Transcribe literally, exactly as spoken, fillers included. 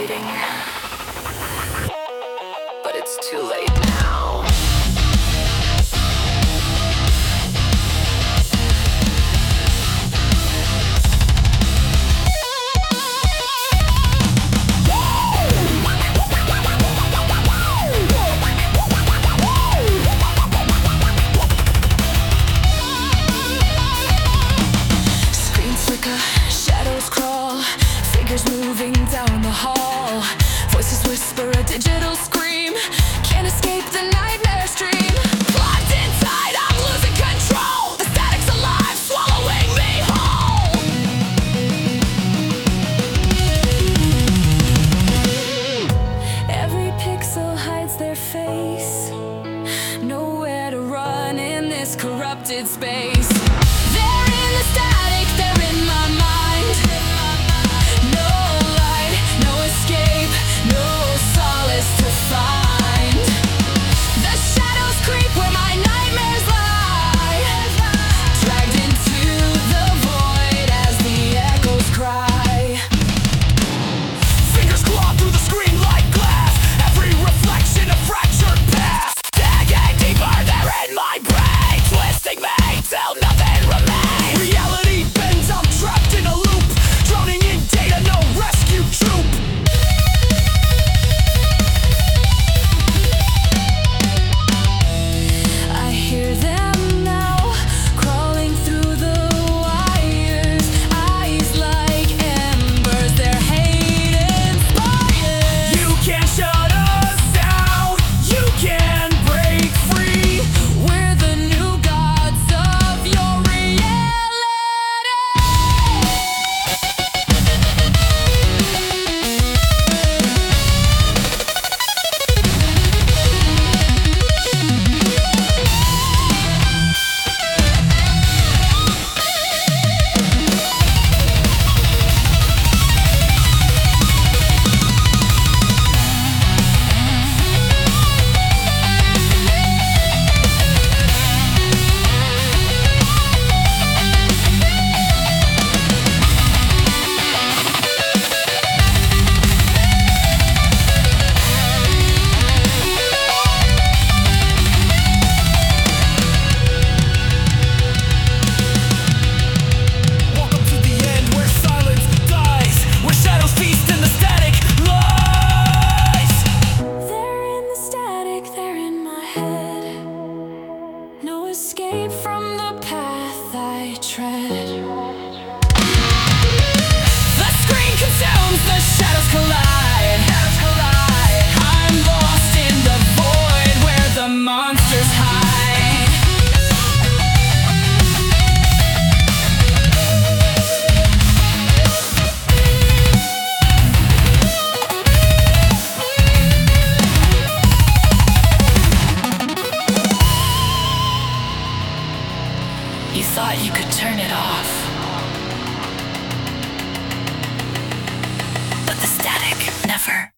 waiting, but it's too late now. Screens flicker, shadows crawl, figures moving down the hall. Voices whisper a digital scream, can't escape the nightmare stream. Locked inside, I'm losing control. The static's alive, swallowing me whole. Every pixel hides their face, nowhere to run in this corrupted space. They're in the static, they're in my mind. No light, no escape, no solace to find. The shadows creep where my nightmares lie, dragged into the void as the echoes cry. Fingers claw through the screen like glass, every reflection a fractured past. Digging deeper there in my brain, twisting me till nothing remains. Reality bends, I'm trapped in a loop, drowning in data, no rescue troop. I hear them now, crawling through the wires. Eyes like embers, their hate inspires. You can't shut us down, you can break free. We're the new gods of your reality. Welcome to the end where silence dies, where shadows feast and the static lies. They're in the static, they're in my head. No escape from the path I tread. The screen consumes, the shadows collide. I'm lost in the void where the monsters hide. You thought you could turn it off, but the static never.